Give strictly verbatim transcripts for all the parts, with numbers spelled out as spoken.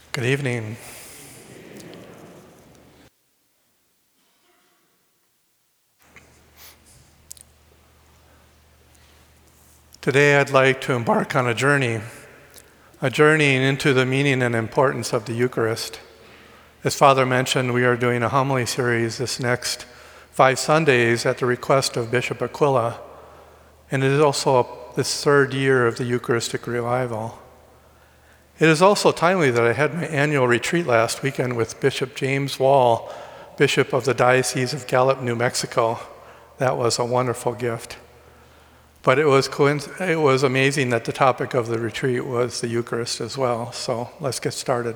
Good evening. Today I'd like to embark on a journey, a journey into the meaning and importance of the Eucharist. As Father mentioned, we are doing a homily series this next five Sundays at the request of Bishop Aquila, and it is also this third year of the Eucharistic Revival. It is also timely that I had my annual retreat last weekend with Bishop James Wall, Bishop of the Diocese of Gallup, New Mexico. That was a wonderful gift. But it was coinc- it was amazing that the topic of the retreat was the Eucharist as well. So let's get started.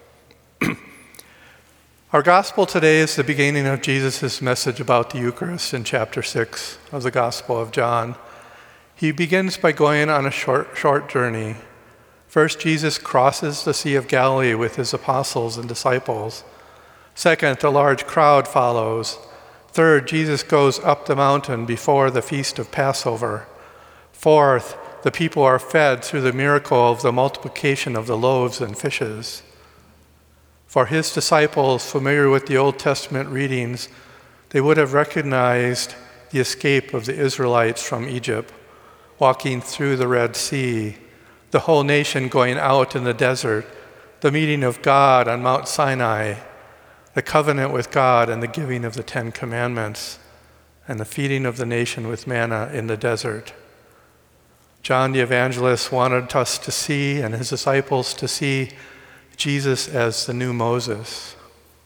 Our gospel today is the beginning of Jesus' message about the Eucharist in chapter six of the Gospel of John. He begins by going on a short, short journey. First, Jesus crosses the Sea of Galilee with his apostles and disciples. Second, a large crowd follows. Third, Jesus goes up the mountain before the feast of Passover. Fourth, the people are fed through the miracle of the multiplication of the loaves and fishes. For his disciples, familiar with the Old Testament readings, they would have recognized the escape of the Israelites from Egypt, walking through the Red Sea, the whole nation going out in the desert, the meeting of God on Mount Sinai, the covenant with God and the giving of the Ten Commandments, and the feeding of the nation with manna in the desert. John the Evangelist wanted us to see, and his disciples to see, Jesus as the new Moses.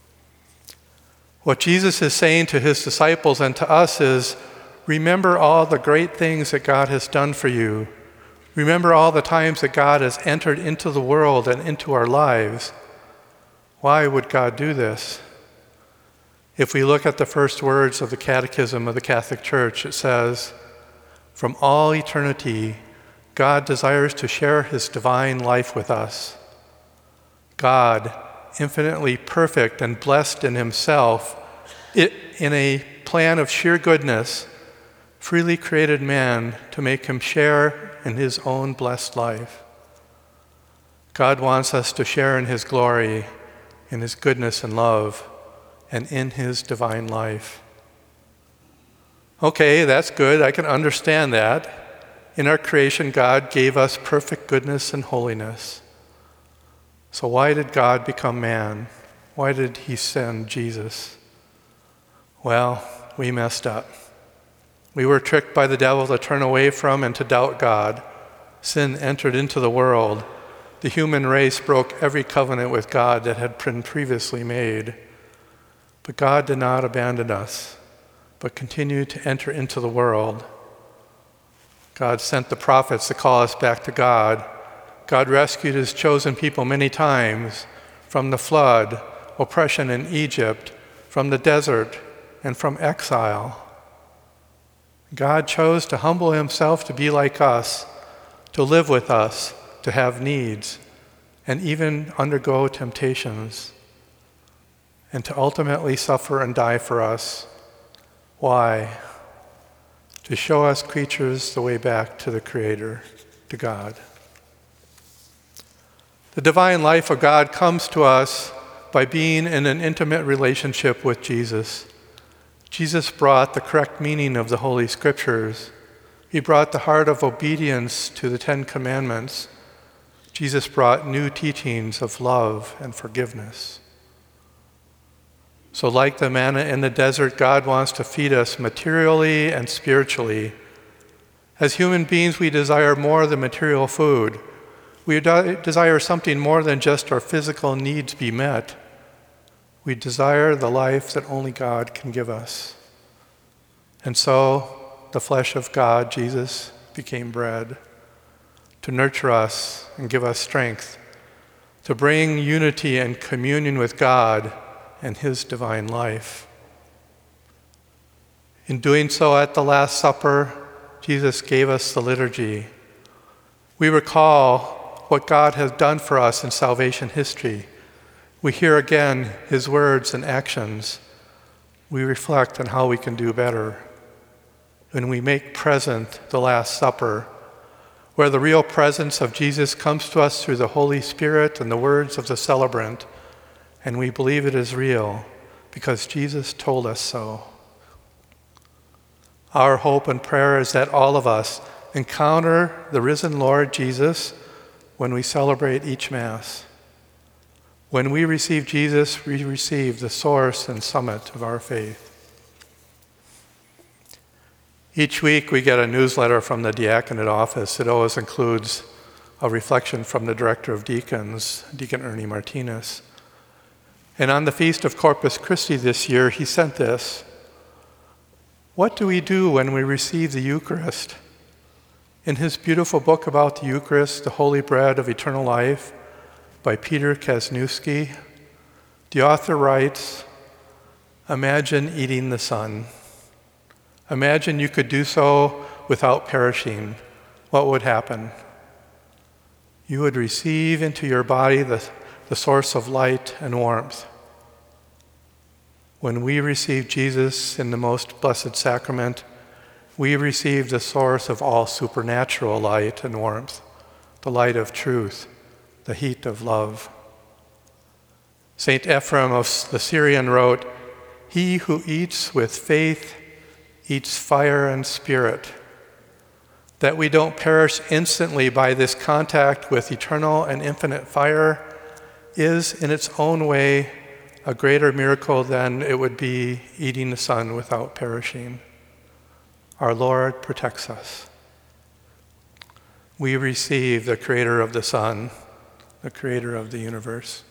What Jesus is saying to his disciples and to us is, remember all the great things that God has done for you. Remember all the times that God has entered into the world and into our lives. Why would God do this? If we look at the first words of the Catechism of the Catholic Church, it says, from all eternity, God desires to share his divine life with us. God, infinitely perfect and blessed in himself, it, in a plan of sheer goodness, freely created man to make him share in his own blessed life. God wants us to share in his glory, in his goodness and love, and in his divine life. Okay, that's good. I can understand that. In our creation, God gave us perfect goodness and holiness. So why did God become man? Why did he send Jesus? Well, we messed up. We were tricked by the devil to turn away from and to doubt God. Sin entered into the world. The human race broke every covenant with God that had been previously made. But God did not abandon us, but continued to enter into the world. God sent the prophets to call us back to God. God rescued his chosen people many times from the flood, oppression in Egypt, from the desert, and from exile. God chose to humble himself to be like us, to live with us, to have needs, and even undergo temptations, and to ultimately suffer and die for us. Why? To show us creatures the way back to the Creator, to God. The divine life of God comes to us by being in an intimate relationship with Jesus. Jesus brought the correct meaning of the Holy Scriptures. He brought the heart of obedience to the Ten Commandments. Jesus brought new teachings of love and forgiveness. So like the manna in the desert, God wants to feed us materially and spiritually. As human beings, we desire more than material food. We de- desire something more than just our physical needs be met. We desire the life that only God can give us. And so, the flesh of God, Jesus, became bread to nurture us and give us strength, to bring unity and communion with God and his divine life. In doing so at the Last Supper, Jesus gave us the liturgy. We recall what God has done for us in salvation history. We hear again his words and actions. We reflect on how we can do better. When we make present the Last Supper, where the real presence of Jesus comes to us through the Holy Spirit and the words of the celebrant, and we believe it is real because Jesus told us so. Our hope and prayer is that all of us encounter the risen Lord Jesus when we celebrate each Mass. When we receive Jesus, we receive the source and summit of our faith. Each week we get a newsletter from the diaconate office. It always includes a reflection from the director of deacons, Deacon Ernie Martinez. And on the Feast of Corpus Christi this year, he sent this. What do we do when we receive the Eucharist? In his beautiful book about the Eucharist, The Holy Bread of Eternal Life, by Peter Kazniewski, the author writes, imagine eating the Son. Imagine you could do so without perishing. What would happen? You would receive into your body the, the source of light and warmth. When we receive Jesus in the most blessed sacrament, we receive the source of all supernatural light and warmth, the light of truth, the heat of love. Saint Ephrem of the Syrian wrote, he who eats with faith eats fire and spirit. That we don't perish instantly by this contact with eternal and infinite fire is in its own way a greater miracle than it would be eating the Son without perishing. Our Lord protects us. We receive the Creator of the Son, the Creator of the universe.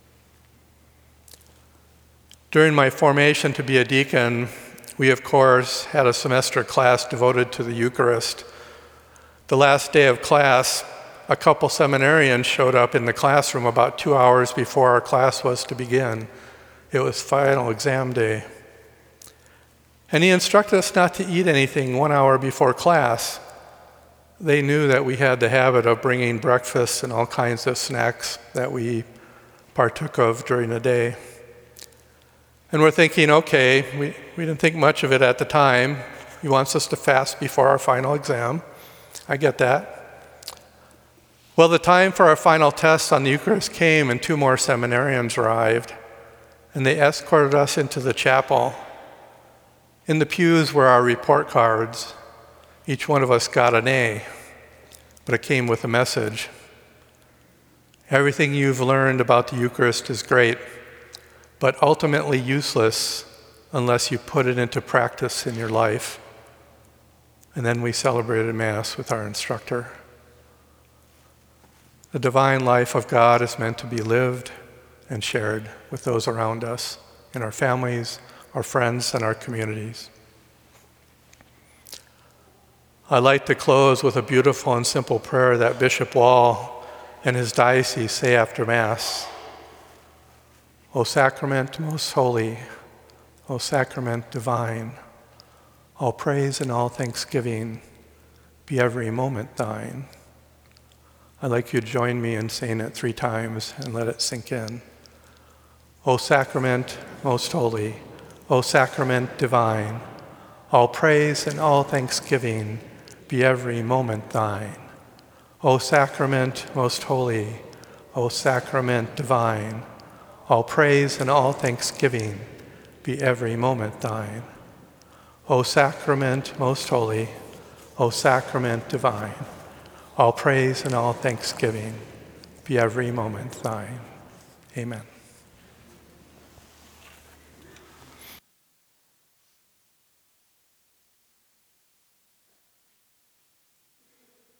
During my formation to be a deacon, we of course had a semester class devoted to the Eucharist. The last day of class, a couple seminarians showed up in the classroom about two hours before our class was to begin. It was final exam day. And he instructed us not to eat anything one hour before class. They knew that we had the habit of bringing breakfast and all kinds of snacks that we partook of during the day. And we're thinking, okay, we, we didn't think much of it at the time. He wants us to fast before our final exam. I get that. Well, the time for our final test on the Eucharist came and two more seminarians arrived, and they escorted us into the chapel. In the pews were our report cards. Each one of us got an A, but it came with a message. Everything you've learned about the Eucharist is great, but ultimately useless unless you put it into practice in your life. And then we celebrated Mass with our instructor. The divine life of God is meant to be lived and shared with those around us, in our families, our friends, and our communities. I'd like to close with a beautiful and simple prayer that Bishop Wall and his diocese say after Mass. O sacrament most holy, O sacrament divine, all praise and all thanksgiving be every moment thine. I'd like you to join me in saying it three times and let it sink in. O sacrament most holy, O sacrament divine, all praise and all thanksgiving be every moment thine. O sacrament most holy, O sacrament divine, all praise and all thanksgiving be every moment thine. O sacrament most holy, O sacrament divine, all praise and all thanksgiving be every moment thine. Amen.